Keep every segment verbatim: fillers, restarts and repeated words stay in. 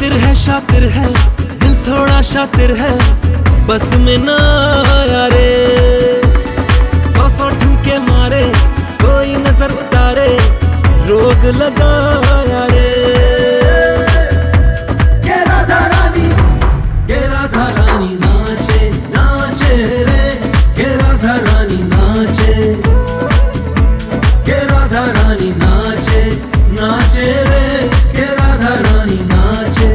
शातिर है शातिर है दिल थोड़ा शातिर है, बस में ना आया रे। सौ सौ ठुमके मारे कोई नजर उतारे, रोग लगाया रे। के राधा रानी के राधा रानी नाचे नाचे रे, के राधा रानी नाचे, के राधा रानी नाचे नाचे रे, के राधा रानी नाचे।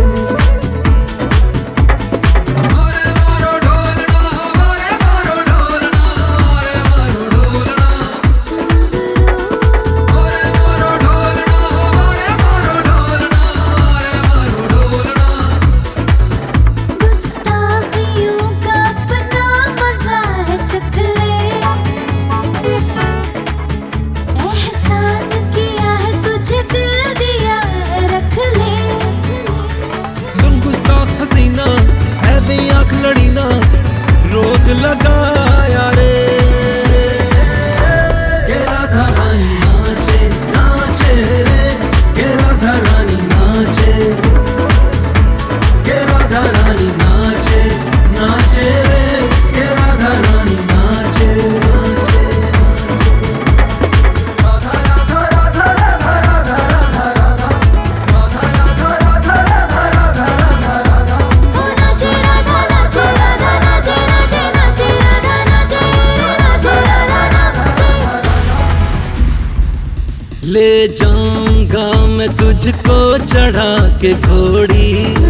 लड़ी ना रोक लगाया रे। के राधा रानी नाचे नाचे रे, के राधा रानी नाचे, के राधा रानी नाचे नाचे रे, के राधा रानी नाचे नाचे। राधा राधा राधा राधा राधा राधा राधा राधा राधा राधा राधा राधा राधा राधा ओ नाचे राधा नाचे राधा नाचे नाचे नाचे राधा नाचे नाचे राधा नाचे। ले जाऊंगा मैं तुझको चढ़ा के घोड़ी,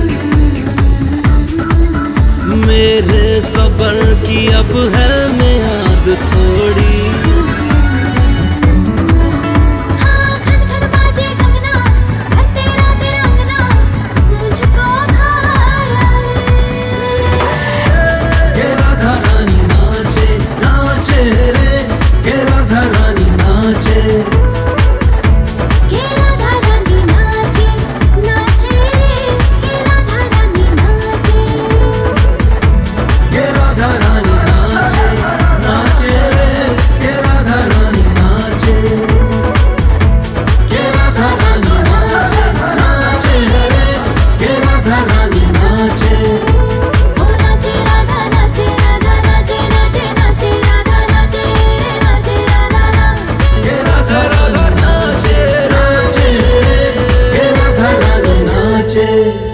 मेरे सबर की अब है मियाद थोड़ी। हाँ खन खन बाजे कंगना, घर तेरा तिरंगना, मुझको भाया रे। के राधा रानी नाचे नाचे रे, के राधा रानी नाचे, के राधा रानी नाचे नाचे रे, के राधा रानी नाचे, के राधा रानी नाचे नाचे रे, के राधा रानी नाचे, के राधा रानी नाचे नाचे रे, के राधा रानी नाचे। ओ नाचे राधा नाचे राधा नाचे नाचे नाचे राधा नाचे नाचे राधा नाचे। के राधा रानी नाचे नाचे रे, के राधा रानी नाचे।